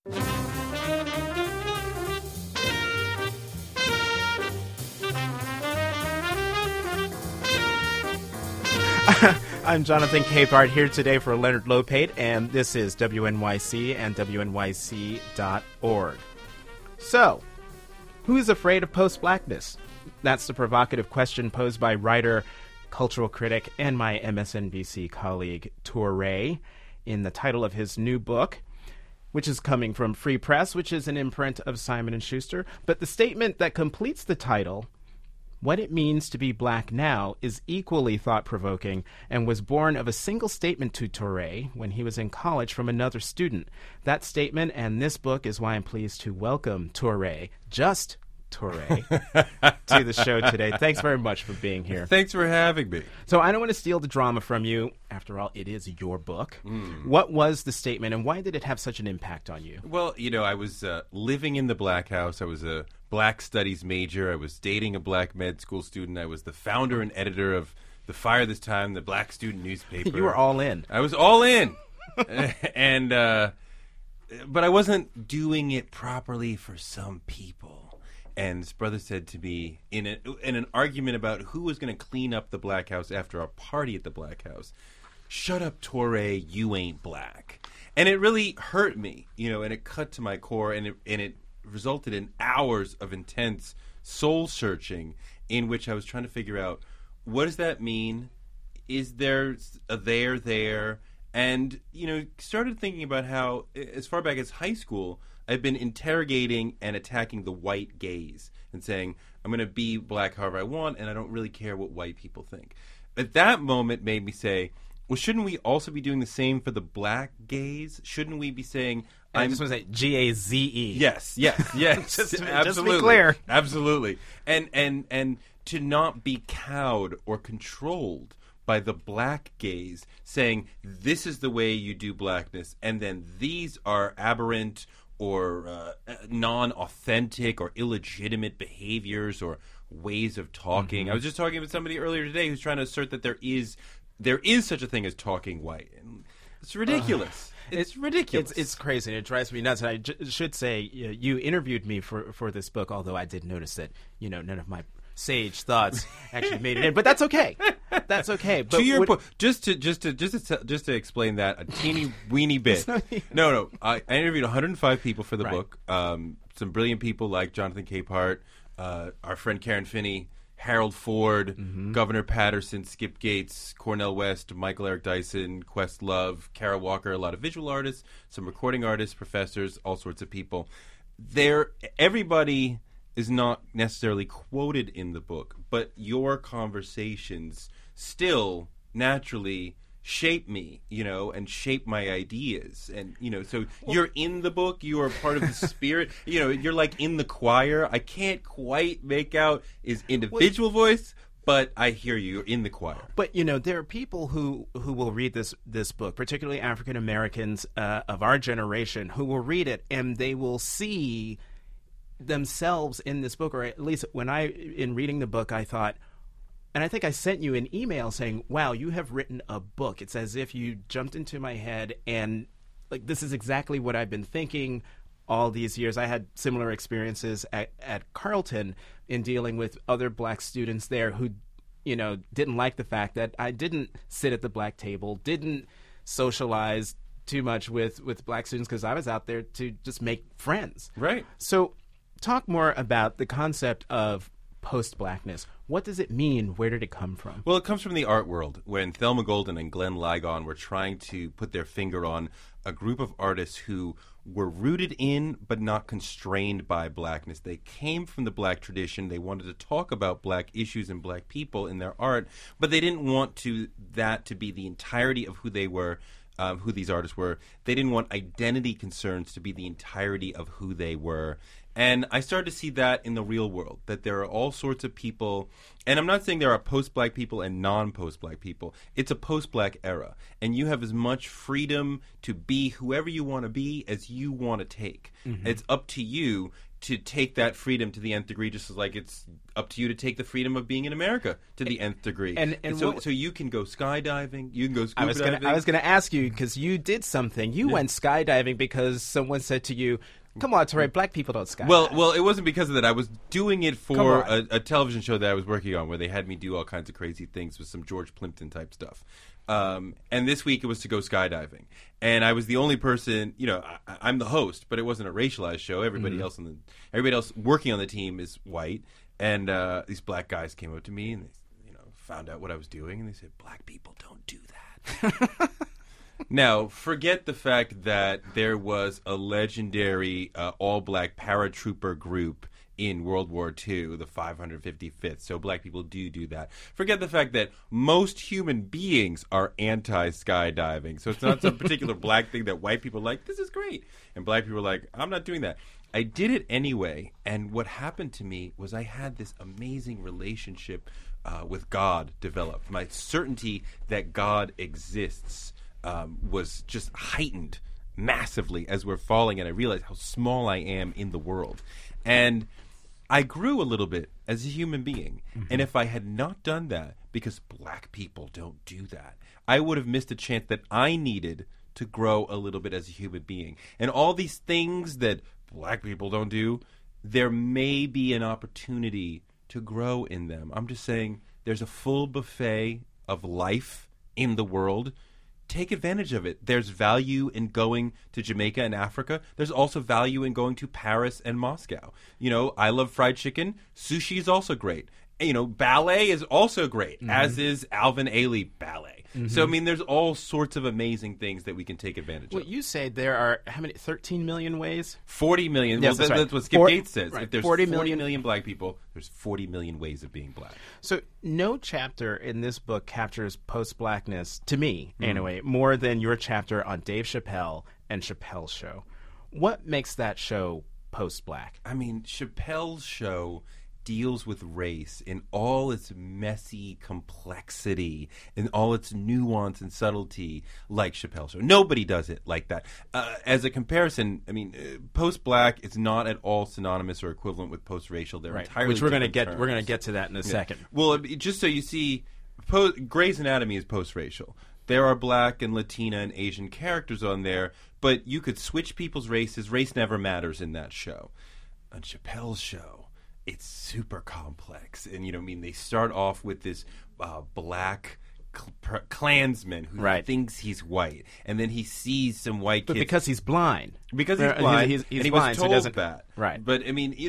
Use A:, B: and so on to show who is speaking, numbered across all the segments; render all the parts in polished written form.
A: I'm Jonathan Capehart here today for Leonard Lopate, and this is WNYC and WNYC.org. So, who is afraid of post-blackness? That's the provocative question posed by writer, cultural critic, and my MSNBC colleague, Touré, in the title of his new book, which is coming from Free Press, which is an imprint of Simon & Schuster. But the statement that completes the title, What It Means to Be Black Now, is equally thought-provoking and was born of a single statement to Touré when he was in college from another student. That statement and this book is why I'm pleased to welcome Touré, just Touré, to the show today. Thanks very much for being here.
B: Thanks for having me.
A: So I don't want to steal the drama from you. After all, it is your book. What was the statement, and why did it have such an impact on you?
B: Well, I was living in the Black House. I was a Black Studies major. I was dating a Black med school student. I was the founder and editor of The Fire This Time, the Black student newspaper.
A: You were all in.
B: I was all in. But I wasn't doing it properly for some people. And his brother said to me in an argument about who was going to clean up the Black House after a party at the Black House, "Shut up, Touré, you ain't black." And it really hurt me, and it cut to my core, and it resulted in hours of intense soul searching in which I was trying to figure out, what does that mean? Is there a there? And, started thinking about how, as far back as high school, I've been interrogating and attacking the white gaze and saying, I'm going to be black however I want, and I don't really care what white people think. At that moment made me say, well, shouldn't we also be doing the same for the black gaze? Shouldn't we be saying...
A: I just want to say G-A-Z-E.
B: Yes.
A: just
B: absolutely.
A: To be clear.
B: Absolutely. And to not be cowed or controlled by the black gaze, saying, this is the way you do blackness, and then these are aberrant or non-authentic or illegitimate behaviors or ways of talking.
A: Mm-hmm.
B: I was just talking with somebody earlier today who's trying to assert that there is such a thing as talking white. And it's ridiculous. It's ridiculous.
A: It's crazy, and it drives me nuts. And I should say, you interviewed me for this book, although I did notice that none of my sage thoughts actually made it in. But that's okay. That's okay. But
B: to your point, just to explain that a teeny weeny bit. No. I interviewed 105 people for the book. Some brilliant people like Jonathan Capehart, our friend Karen Finney, Harold Ford, Governor Patterson, Skip Gates, Cornel West, Michael Eric Dyson, Questlove, Kara Walker, a lot of visual artists, some recording artists, professors, all sorts of people. Everybody is not necessarily quoted in the book, but your conversations still naturally shape me, and shape my ideas. And, so you're in the book, you are part of the spirit, you're like in the choir. I can't quite make out his individual voice, but I hear you. You're in the choir.
A: But, there are people who will read this book, particularly African Americans of our generation, who will read it and they will see themselves in this book, or at least in reading the book, I thought, and I think I sent you an email saying, wow, you have written a book. It's as if you jumped into my head and this is exactly what I've been thinking all these years. I had similar experiences at Carleton in dealing with other black students there who, didn't like the fact that I didn't sit at the black table, didn't socialize too much with black students because I was out there to just make friends.
B: Right.
A: So talk more about the concept of post-blackness. What does it mean? Where did it come from?
B: Well, it comes from the art world, when Thelma Golden and Glenn Ligon were trying to put their finger on a group of artists who were rooted in but not constrained by blackness. They came from the black tradition. They wanted to talk about black issues and black people in their art, but they didn't want that to be the entirety of who they were, who these artists were. They didn't want identity concerns to be the entirety of who they were. And I started to see that in the real world, that there are all sorts of people, and I'm not saying there are post-black people and non-post-black people. It's a post-black era, and you have as much freedom to be whoever you want to be as you want to take. Mm-hmm. It's up to you to take that freedom to the nth degree, just as like it's up to you to take the freedom of being in America to the nth degree. And so you can go skydiving, you can go scuba diving.
A: I was going to ask you, because you did something. You went skydiving because someone said to you, come on, Torey, black people don't skydive.
B: Well, it wasn't because of that. I was doing it for a television show that I was working on where they had me do all kinds of crazy things with some George Plimpton type stuff. And this week it was to go skydiving. And I was the only person, I'm the host, but it wasn't a racialized show. Everybody else working on the team is white. And these black guys came up to me and they, found out what I was doing, and they said, "Black people don't do that." Now, forget the fact that there was a legendary all-black paratrooper group in World War II, the 555th. So black people do that. Forget the fact that most human beings are anti-skydiving. So it's not some particular black thing that white people are like, this is great. And black people are like, I'm not doing that. I did it anyway. And what happened to me was I had this amazing relationship with God developed. My certainty that God exists was just heightened massively as we're falling, and I realized how small I am in the world. And I grew a little bit as a human being. And if I had not done that, because black people don't do that, I would have missed a chance that I needed to grow a little bit as a human being. And all these things that black people don't do, there may be an opportunity to grow in them. I'm just saying there's a full buffet of life in the world. Take advantage of it. There's value in going to Jamaica and Africa. There's also value in going to Paris and Moscow. I love fried chicken. Sushi is also great. Ballet is also great, as is Alvin Ailey Ballet. So, there's all sorts of amazing things that we can take advantage of.
A: Well, you say there are, how many, 13 million ways?
B: 40 million.
A: Yes,
B: well, that's what Skip Gates says.
A: Right.
B: If there's
A: 40
B: million black people, there's 40 million ways of being black.
A: So no chapter in this book captures post-blackness, to me, anyway, more than your chapter on Dave Chappelle and Chappelle's Show. What makes that show post-black?
B: Chappelle's Show deals with race in all its messy complexity, in all its nuance and subtlety, like Chappelle's Show. Nobody does it like that. As a comparison, post-black is not at all synonymous or equivalent with post-racial. They're entirely
A: which we're going to
B: different
A: get.
B: terms.
A: We're going to get to that in a second.
B: Well, just so you see, Grey's Anatomy is post-racial. There are black and Latina and Asian characters on there, but you could switch people's races. Race never matters in that show. On Chappelle's Show, it's super complex. And, they start off with this black Klansman who thinks he's white. And then he sees some white kids.
A: But because he's blind.
B: Because he's blind. He's and he
A: blind,
B: was told
A: so
B: that.
A: Right.
B: But,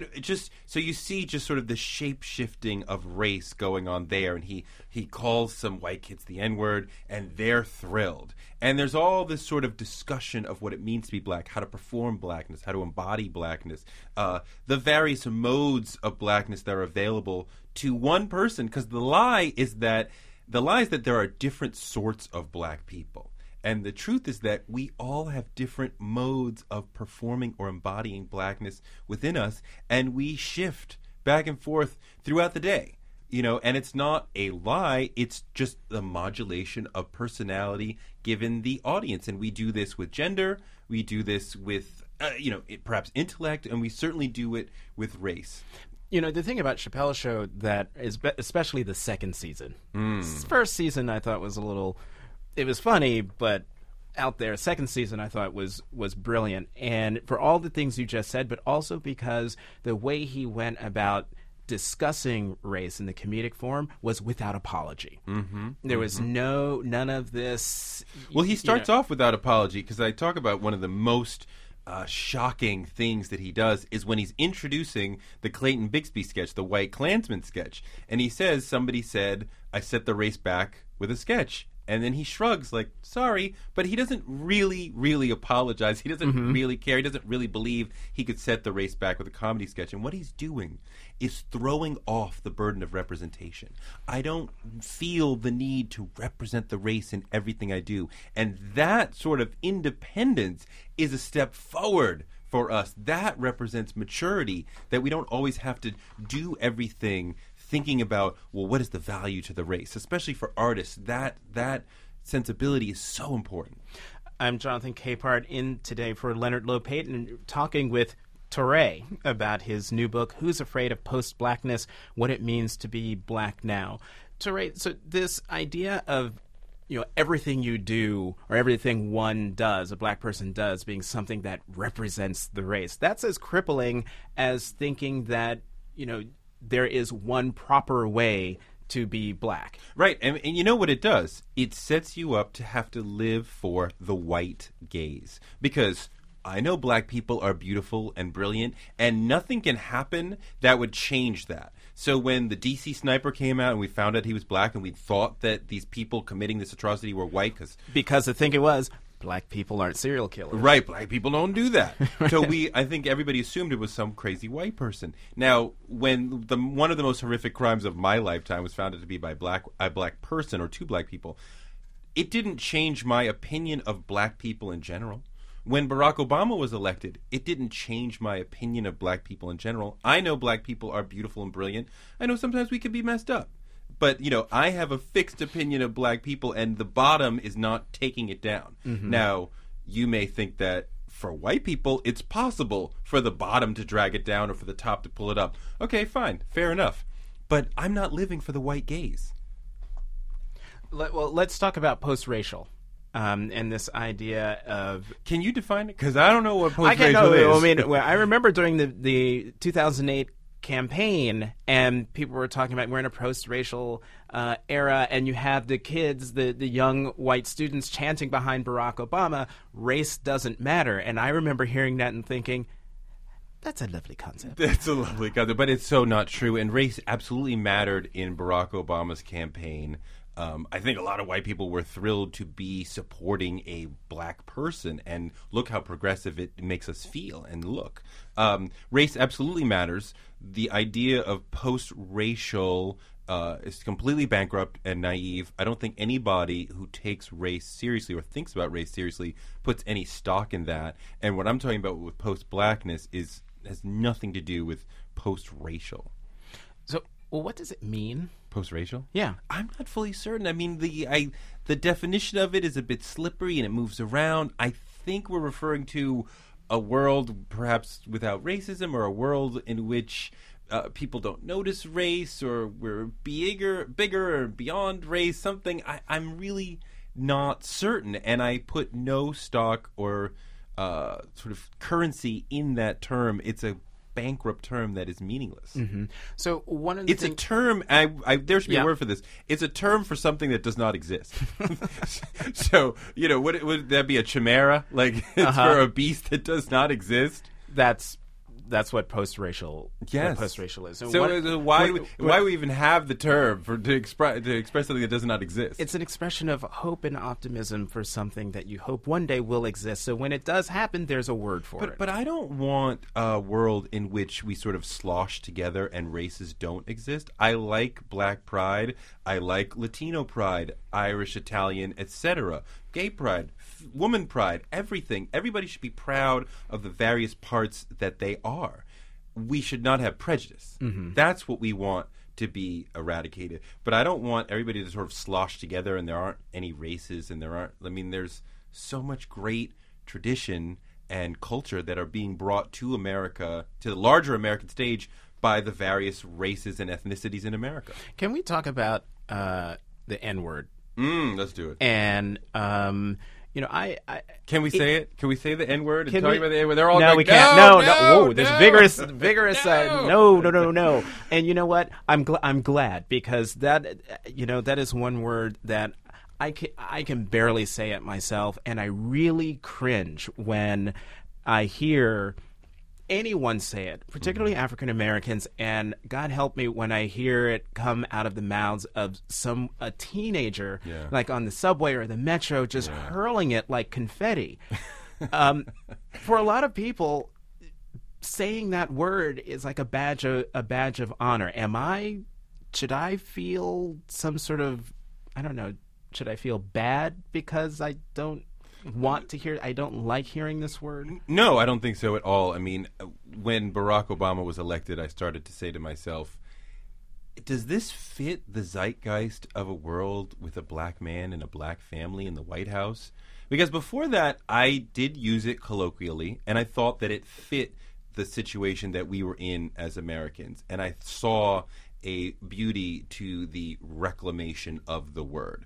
B: so you see just sort of the shape-shifting of race going on there. And he calls some white kids the N-word, and they're thrilled. And there's all this sort of discussion of what it means to be black, how to perform blackness, how to embody blackness, the various modes of blackness that are available to one person. Because the lie is that there are different sorts of black people. And the truth is that we all have different modes of performing or embodying blackness within us, and we shift back and forth throughout the day. And it's not a lie, it's just the modulation of personality given the audience. And we do this with gender, we do this with, perhaps intellect, and we certainly do it with race.
A: The thing about Chappelle's Show that is, especially the second season. First season I thought was it was funny, but out there. Second season I thought was brilliant. And for all the things you just said, but also because the way he went about discussing race in the comedic form was without apology. There was none of this.
B: Well, he starts off without apology, because I talk about one of the most shocking things that he does is when he's introducing the Clayton Bigsby sketch, the White Klansman sketch. And he says, somebody said, I set the race back with a sketch. And then he shrugs like, sorry, but he doesn't really, really apologize. He doesn't really care. He doesn't really believe he could set the race back with a comedy sketch. And what he's doing is throwing off the burden of representation. I don't feel the need to represent the race in everything I do. And that sort of independence is a step forward for us. That represents maturity, that we don't always have to do everything thinking about, well, what is the value to the race? Especially for artists, that sensibility is so important.
A: I'm Jonathan Capehart, in today for Leonard Lopate, and talking with Touré about his new book, Who's Afraid of Post-Blackness? What It Means to Be Black Now. Touré, so this idea of everything you do or everything one does, a black person does, being something that represents the race, that's as crippling as thinking that, there is one proper way to be black.
B: Right. And you know what it does? It sets you up to have to live for the white gaze. Because I know black people are beautiful and brilliant, and nothing can happen that would change that. So when the DC sniper came out and we found out he was black and we thought that these people committing this atrocity were white
A: because the thing was, black people aren't serial killers.
B: Right, black people don't do that. So I think everybody assumed it was some crazy white person. Now, when one of the most horrific crimes of my lifetime was found out to be by a black person or two black people, it didn't change my opinion of black people in general. When Barack Obama was elected, it didn't change my opinion of black people in general. I know black people are beautiful and brilliant. I know sometimes we can be messed up. But, I have a fixed opinion of black people, and the bottom is not taking it down. Mm-hmm. Now, you may think that for white people, it's possible for the bottom to drag it down or for the top to pull it up. Okay, fine. Fair enough. But I'm not living for the white gaze.
A: Well, let's talk about post-racial. And this idea of...
B: Can you define it? Because I don't know what post-racial is.
A: I mean, I remember during the 2008 campaign, and people were talking about we're in a post-racial era, and you have the kids, the young white students chanting behind Barack Obama, race doesn't matter. And I remember hearing that and thinking, that's a lovely concept.
B: That's a lovely concept, but it's so not true. And race absolutely mattered in Barack Obama's campaign. I think a lot of white people were thrilled to be supporting a black person, and look how progressive it makes us feel and look. Race absolutely matters. The idea of post-racial is completely bankrupt and naive. I don't think anybody who takes race seriously or thinks about race seriously puts any stock in that. And what I'm talking about with post-blackness has nothing to do with post-racial.
A: So, well, what does it mean?
B: Post-racial?
A: Yeah.
B: I'm not fully certain. I mean, the definition of it is a bit slippery and it moves around. I think we're referring to a world perhaps without racism, or a world in which people don't notice race, or we're bigger or beyond race, something. I'm really not certain, and I put no stock or sort of currency in that term. It's a bankrupt term that is meaningless.
A: Mm-hmm. So one of the
B: a term. There should be a word for this. It's a term for something that does not exist. So would that be a chimera? Like it's for a beast that does not exist?
A: That's what post-racial.
B: Yes.
A: What post-racial is.
B: So why we even have the term to express something that does not exist?
A: It's an expression of hope and optimism for something that you hope one day will exist. So when it does happen, there's a word for it.
B: But I don't want a world in which we sort of slosh together and races don't exist. I like Black pride. I like Latino pride, Irish, Italian, etc. Gay pride, woman pride, everything. Everybody should be proud of the various parts that they are. We should not have prejudice. Mm-hmm. That's what we want to be eradicated. But I don't want everybody to sort of slosh together and there aren't any races and there's so much great tradition and culture that are being brought to America, to the larger American stage, by the various races and ethnicities in America.
A: Can we talk about the N-word?
B: Let's do it.
A: And
B: can we say it? Can we say the N-word and talk about the N-word? They're all
A: no,
B: going,
A: we can't. No. Whoa, there's vigorous. No. And you know what? I'm glad, because that is one word that I can barely say it myself, and I really cringe when I hear anyone say it, particularly African Americans, and God help me when I hear it come out of the mouths of a teenager, like on the subway or the metro, just hurling it like confetti. For a lot of people, saying that word is like a badge of honor. Should I feel some sort of, I don't know, should I feel bad because I don't like hearing this word?
B: No, I don't think so at all. I mean, when Barack Obama was elected, I started to say to myself, does this fit the zeitgeist of a world with a black man and a black family in the White House? Because before that, I did use it colloquially, and I thought that it fit the situation that we were in as Americans, and I saw a beauty to the reclamation of the word.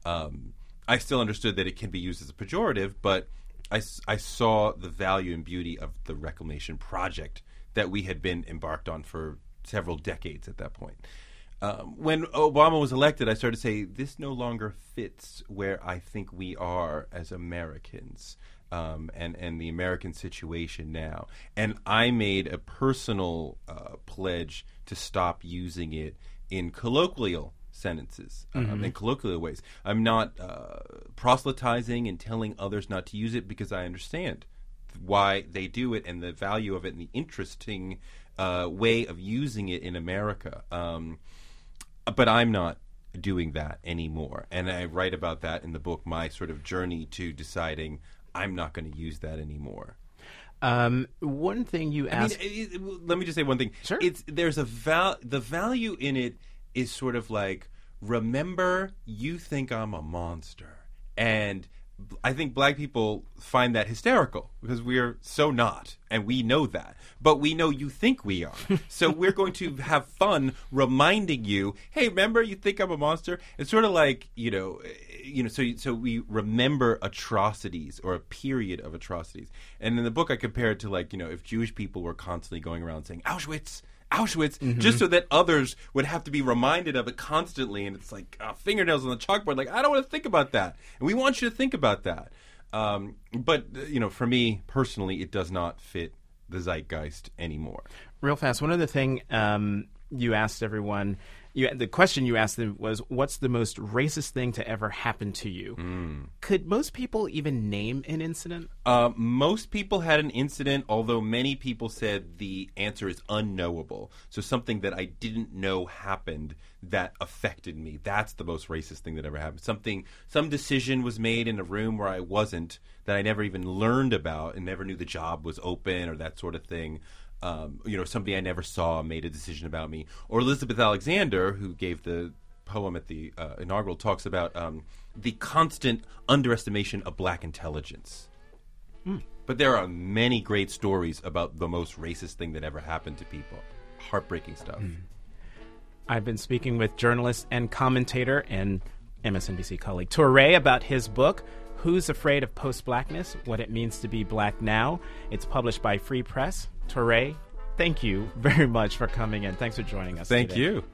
B: I still understood that it can be used as a pejorative, but I saw the value and beauty of the reclamation project that we had been embarked on for several decades at that point. When Obama was elected, I started to say, this no longer fits where I think we are as Americans, and the American situation now. And I made a personal pledge to stop using it in colloquial sentences, in colloquial ways. I'm not proselytizing and telling others not to use it, because I understand why they do it and the value of it and the interesting way of using it in America. But I'm not doing that anymore. And I write about that in the book, my sort of journey to deciding I'm not going to use that anymore.
A: One thing you asked...
B: let me just say one thing.
A: Sure.
B: There's the value in it is sort of like, remember, you think I'm a monster. And I think black people find that hysterical, because we're so not, and we know that. But we know you think we are. So we're going to have fun reminding you, hey, remember, you think I'm a monster? It's sort of like, so we remember atrocities, or a period of atrocities. And in the book I compare it to, like, if Jewish people were constantly going around saying, Auschwitz, just so that others would have to be reminded of it constantly. And it's like fingernails on the chalkboard. Like, I don't want to think about that. And we want you to think about that. But for me personally, it does not fit the zeitgeist anymore.
A: Real fast, one other thing you asked everyone, the question you asked them was, what's the most racist thing to ever happen to you? Could most people even name an incident?
B: Most people had an incident, although many people said the answer is unknowable. So something that I didn't know happened that affected me. That's the most racist thing that ever happened. Some decision was made in a room where I wasn't, that I never even learned about and never knew the job was open, or that sort of thing. Somebody I never saw made a decision about me. Or Elizabeth Alexander, who gave the poem at the inaugural, talks about the constant underestimation of black intelligence. But there are many great stories about the most racist thing that ever happened to people. Heartbreaking stuff.
A: I've been speaking with journalist and commentator and MSNBC colleague Touré about his book, Who's Afraid of Post-Blackness? What It Means to Be Black Now. It's published by Free Press. Touré, thank you very much for coming in. Thanks for joining us today.
B: Thank you.